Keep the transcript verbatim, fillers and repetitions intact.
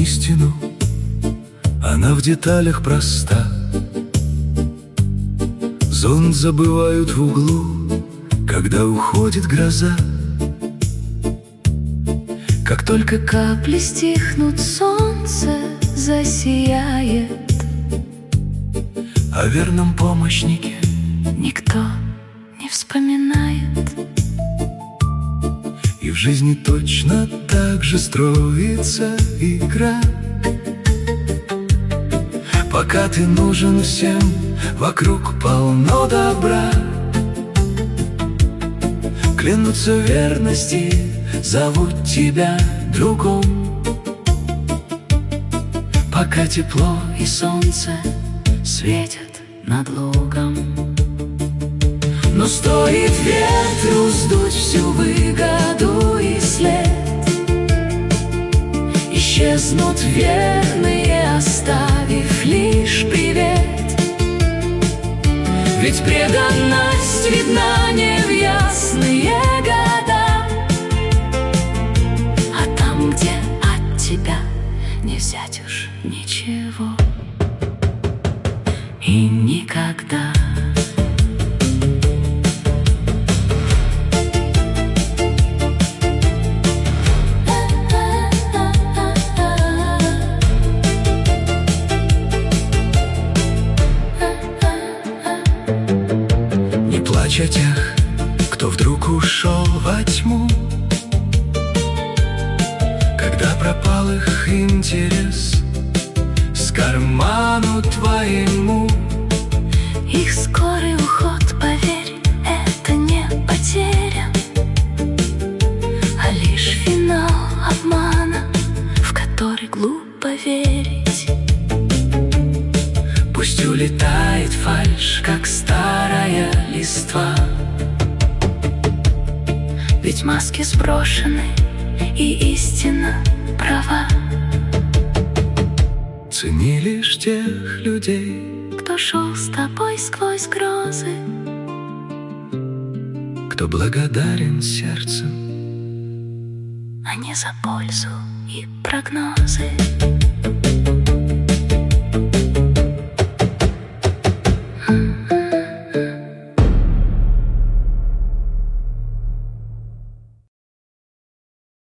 истину, она в деталях проста. Зонт забывают в углу, когда уходит гроза. Как только капли стихнут, солнце засияет. О верном помощнике Никто не вспоминает. и в жизни точно так же строится игра. Пока ты нужен всем, вокруг полно добра. Клянутся в верности, зовут тебя другом. Пока тепло и солнце светят над лугом. Но стоит ветру сдуть всю выгоду и след, исчезнут верные, оставив лишь привет. ведь преданность видна не в ясные года, а там, где от тебя не взять уж ничего и никогда. Плачь о тех, кто вдруг ушел во тьму, когда пропал их интерес с карману твоему. Их скорый уход, поверь, это не потеря, а лишь финал обмана, в который глупо верить. Пусть улетает фальшь, как старая листва, ведь маски сброшены, и истина права. Цени лишь тех людей, кто шел с тобой сквозь грозы, кто благодарен сердцем, а не за пользу и прогнозы.